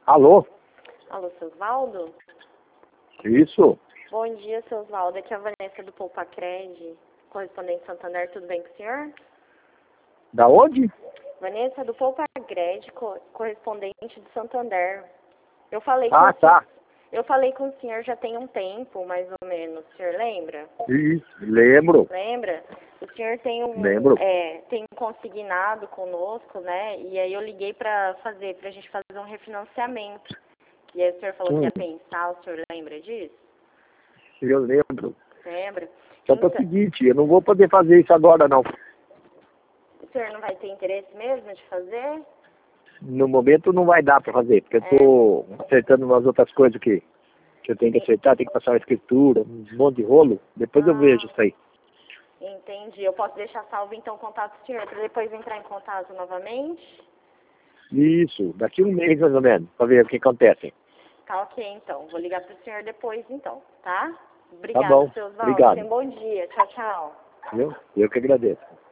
Alô? Alô, seu Osvaldo? Isso? Bom dia, seu Osvaldo. Aqui é a Vanessa do Poupa Cred, correspondente Santander. Tudo bem com o senhor? Da onde? Vanessa do Poupa Cred, correspondente de Santander. Eu falei Tá. Eu falei com o senhor já tem um tempo, mais ou menos. O senhor lembra? Isso, lembro. Lembra? O senhor tem Lembro. tem consignado conosco, né? E aí eu liguei pra gente fazer um refinanciamento. E aí o senhor falou que ia pensar, o senhor lembra disso? Eu lembro. Lembra? Só que é o seguinte, eu não vou poder fazer isso agora, não. O senhor não vai ter interesse mesmo de fazer? No momento não vai dar para fazer, porque eu tô acertando umas outras coisas que eu tenho que acertar, tenho que passar uma escritura, um monte de rolo. Depois eu vejo isso aí. Entendi. Eu posso deixar salvo então o contato do senhor para depois entrar em contato novamente? Isso, daqui um mês mais ou menos, para ver o que acontece. Tá ok, então. Vou ligar pro senhor depois, então, tá? Tá Obrigada, bom, seu Osvaldo. obrigado. Tenha um bom dia. Tchau, tchau. Eu que agradeço.